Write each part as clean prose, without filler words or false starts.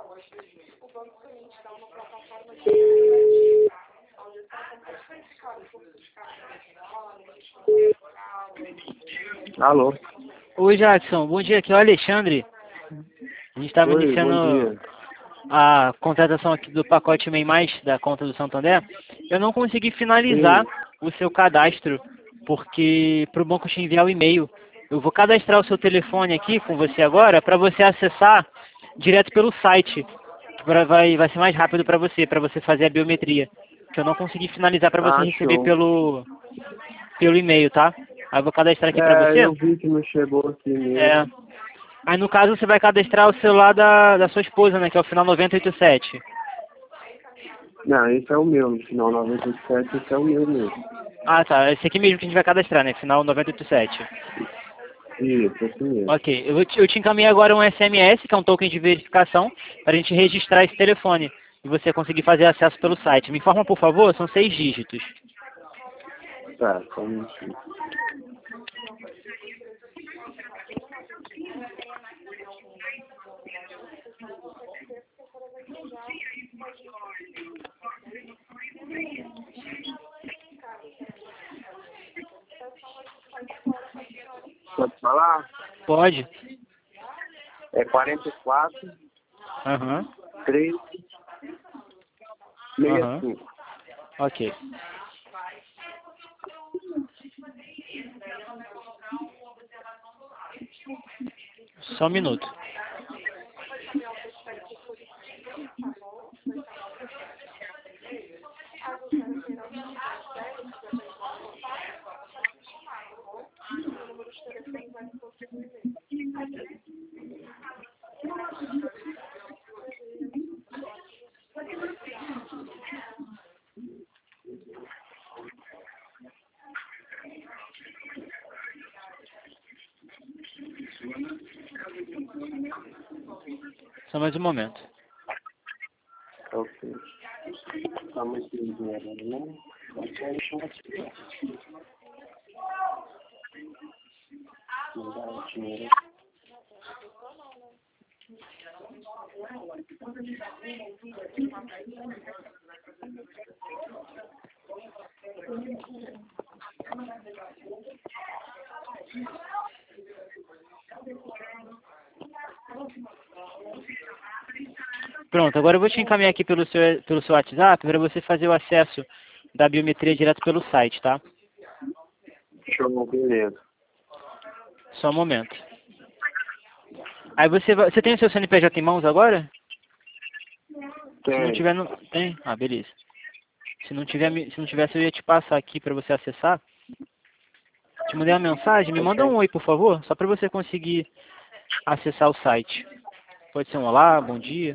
Alô? Oi, Jackson. Bom dia, aqui é o Alexandre. A gente estava Oi, iniciando bom dia. a contratação aqui do pacote MEI+, da conta do Santander. Eu não consegui finalizar Sim. o seu cadastro, porque para o banco te enviar o e-mail. Eu vou cadastrar o seu telefone aqui com você agora, para você acessar direto pelo site. Vai ser mais rápido para você fazer a biometria. Que eu não consegui finalizar para você Ah, receber show. pelo e-mail, tá? Aí eu vou cadastrar aqui para É, você. eu vi que não chegou aqui É. mesmo. Aí no caso você vai cadastrar o celular da sua esposa, né? Que é o final 987. Não, esse é o meu, no final 97, esse é o meu mesmo. Ah, tá. Esse aqui mesmo que a gente vai cadastrar, né? Final 987. Isso, esse mesmo. Ok. Eu te encaminhei agora um SMS, que é um token de verificação, para a gente registrar esse telefone. E você conseguir fazer acesso pelo site. Me informa, por favor, são 6 dígitos. Tá, só um minutinho. Pode falar? Pode? É 44, Aham. 3, Aham. 65. Ok. Só um minuto. Só mais um momento. Ok. Tá muito dinheiro, né? Não dá o dinheiro. Pronto, agora eu vou te encaminhar aqui pelo seu WhatsApp para você fazer o acesso da biometria direto pelo site, tá? Show, beleza. Só um momento. Aí você tem o seu CNPJ em mãos agora? Se não Tem. tiver, não tem? Ah, beleza. Se não tivesse, eu ia te passar aqui para você acessar. Te mandei uma mensagem, me manda um Ok. oi, por favor, só para você conseguir acessar o site. Pode ser um olá, bom dia.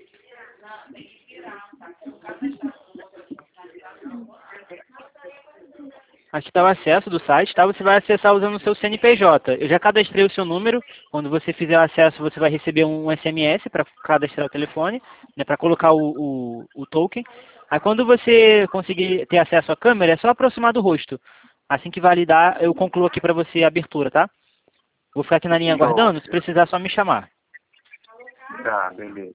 Aqui está o acesso do site, tá? Você vai acessar usando o seu CNPJ. Eu já cadastrei o seu número. Quando você fizer o acesso, você vai receber um SMS para cadastrar o telefone, né, para colocar o token. Aí quando você conseguir ter acesso à câmera, é só aproximar do rosto. Assim que validar, eu concluo aqui para você a abertura, tá? Vou ficar aqui na linha Show. aguardando. Se precisar, é só me chamar. Tá, beleza.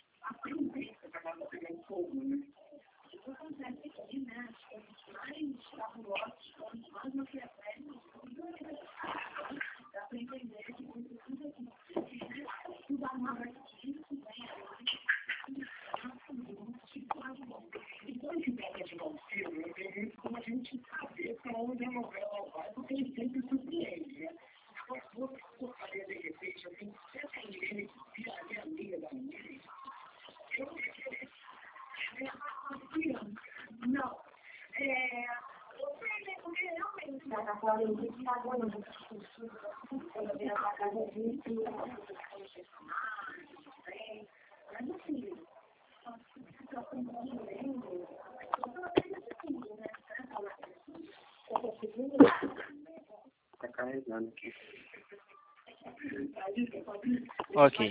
Tá carregando aqui. Ok.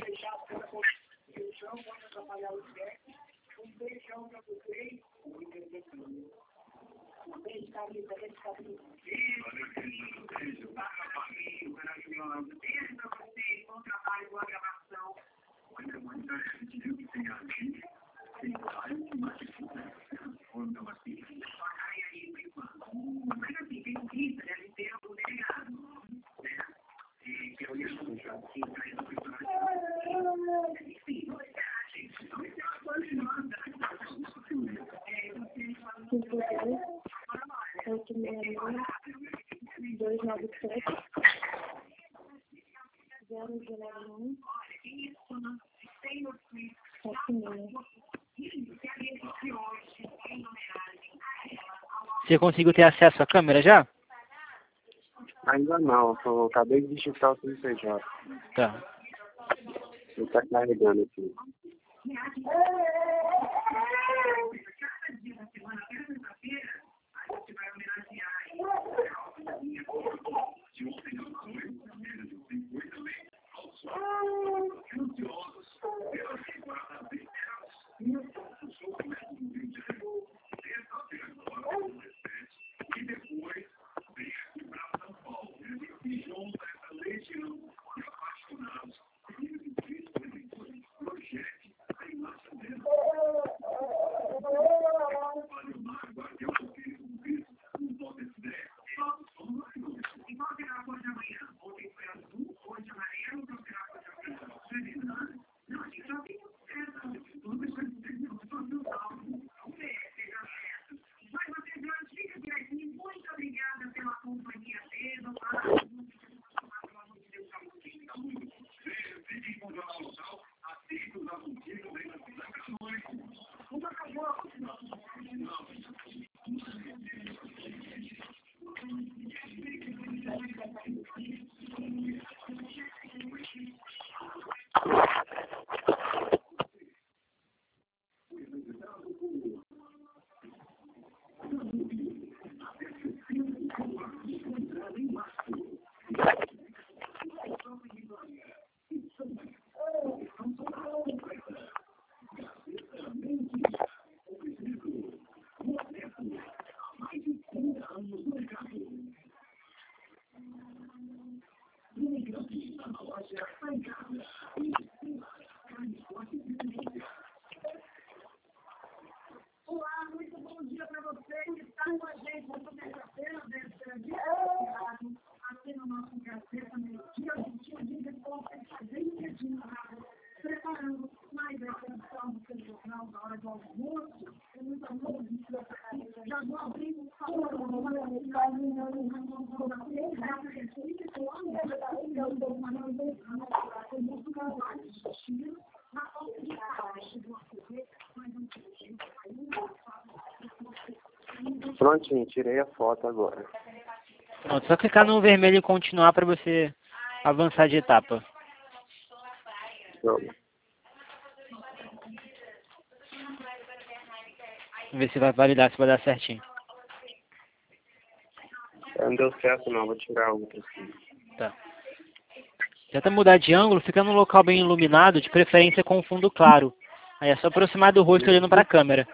Você conseguiu ter acesso à câmera já? Ainda não, eu acabei de digitar o CNPJ. Tá. Ele está carregando aqui. Prontinho, tirei a foto agora. Pronto, só clicar no vermelho e continuar para você avançar de etapa. Vamos. Vamos ver se vai validar, se vai dar certinho. Não deu certo não, vou tirar outra aqui. Tá. Tenta mudar de ângulo, fica num local bem iluminado, de preferência com fundo claro. Aí é só aproximar do rosto olhando para a câmera.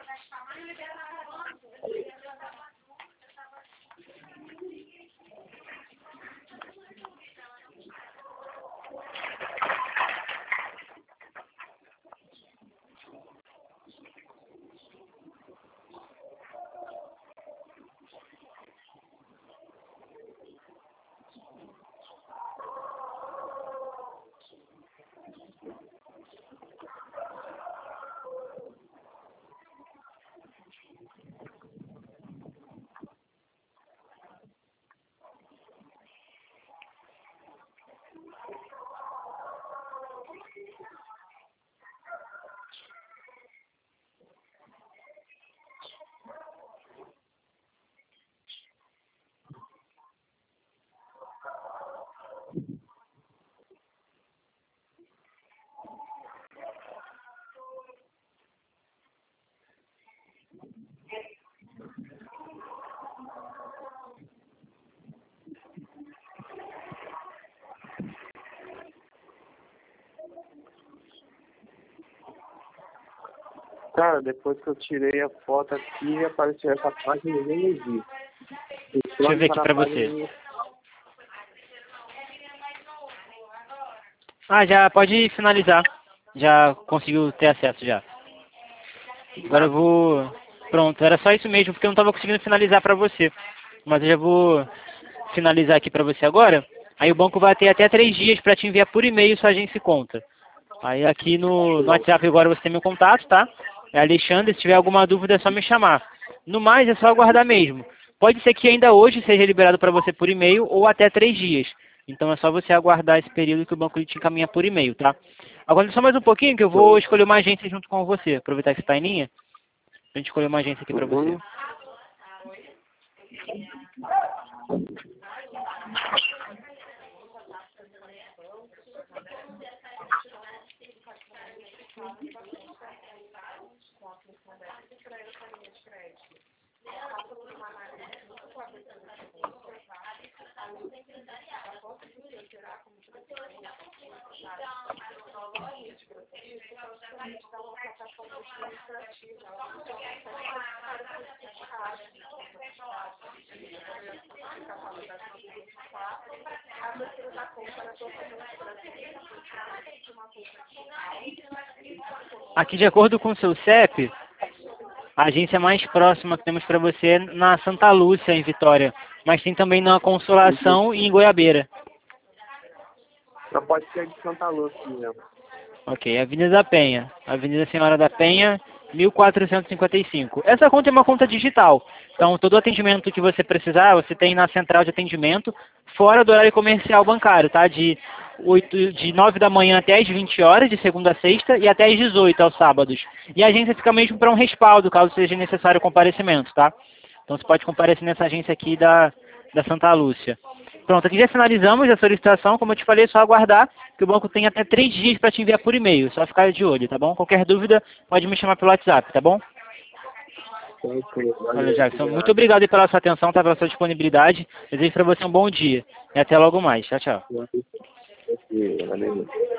Cara, depois que eu tirei a foto aqui, apareceu essa página e nem vi. Deixa eu ver aqui pra você. Ah, já pode finalizar. Já conseguiu ter acesso já? Agora eu vou... Pronto, era só isso mesmo, porque eu não estava conseguindo finalizar para você. Mas eu já vou finalizar aqui para você agora. Aí o banco vai ter até 3 dias para te enviar por e-mail sua agência e conta. Aí aqui no WhatsApp agora você tem meu contato, tá? É Alexandre, se tiver alguma dúvida é só me chamar. No mais, é só aguardar mesmo. Pode ser que ainda hoje seja liberado para você por e-mail ou até 3 dias. Então é só você aguardar esse período que o banco te encaminha por e-mail, tá? Agora só mais um pouquinho que eu vou escolher uma agência junto com você. Aproveitar que você está em linha. A gente escolher uma agência aqui para você. Aqui, de acordo com o seu CEP, a agência mais próxima que temos para você é na Santa Lúcia, em Vitória. Mas tem também na Consolação e em Goiabeira. Só pode ser de Santa Lúcia mesmo. Ok, Avenida da Penha. Avenida Senhora da Penha, 1455. Essa conta é uma conta digital. Então, todo o atendimento que você precisar, você tem na central de atendimento, fora do horário comercial bancário, tá? De 9 da manhã até as 20 horas, de segunda a sexta, e até as 18 aos sábados. E a agência fica mesmo para um respaldo, caso seja necessário o comparecimento, tá? Então, você pode comparecer nessa agência aqui da Santa Lúcia. Pronto, aqui já finalizamos a solicitação. Como eu te falei, é só aguardar que o banco tem até 3 dias para te enviar por e-mail. Só ficar de olho, tá bom? Qualquer dúvida, pode me chamar pelo WhatsApp, tá bom? Olha, Jackson, muito obrigado aí pela sua atenção, tá? Pela sua disponibilidade. Desejo para você um bom dia. E até logo mais. Tchau, tchau. Valeu.